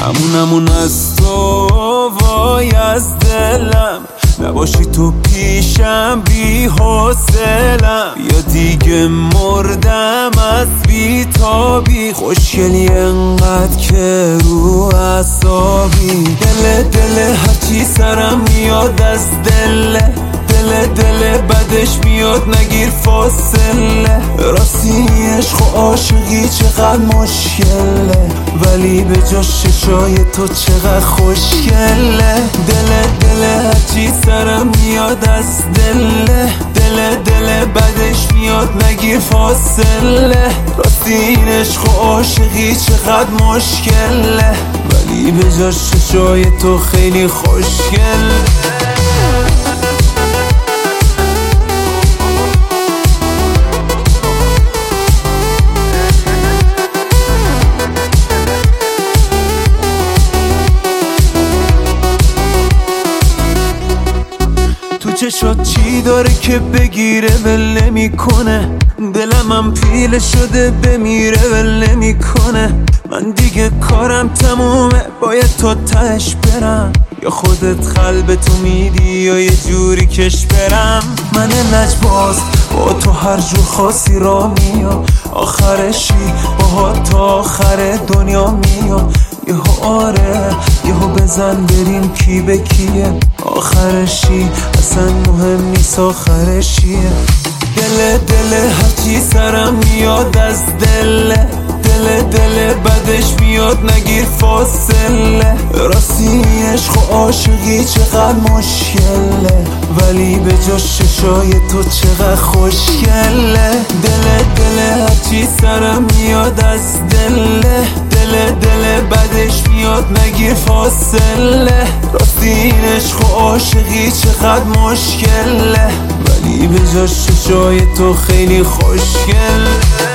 همون از تو وای از دلم، نباشی تو پیشم بی حوصلم، یا دیگه مردم از بی تابی. خوشگلی انقدر که رو اعصابی، دل هرچی سرم میاد از دله، دل بدش میاد نگیر فاصله. راستی عشق و عاشقی چقدر مشکله، ولی به جاش چشای تو چقدر خوشگله. دل هرچی سرم میاد از دله، دل بدش میاد نگیر فاصله. راستی این عشق و عاشقی چقدر مشکله، ولی به جاش چشای تو خیلی خوشگله. چشات چی داره که بگیره ول نمیکنه، دلم هم پیله شده بمیره ول نمیکنه. من دیگه کارم تمومه، باید تا تهش برم، یا خودت قلبتو میدی یا یه جوری کش برم. من لجباز با تو هر جور خاصی را میام، آخرشی با تا آخر دنیا میام. یهو آره یهو بزن بریم کی به کیه، آخرشی اصلا مهم نیست آخرشیه. دل هرچی سرم میاد از دله، دل بدش میاد نگیر فاصله. راستی عشق و عاشقی چقدر مشکله، ولی به جاش چشای تو چقدر خوشگله. دل هرچی سرم میاد از دله، دل بدش میاد نگیر فاصله. راستی این عشق و عاشقی چقدر مشکله، ولی به جاش چشای تو خیلی خوشگله.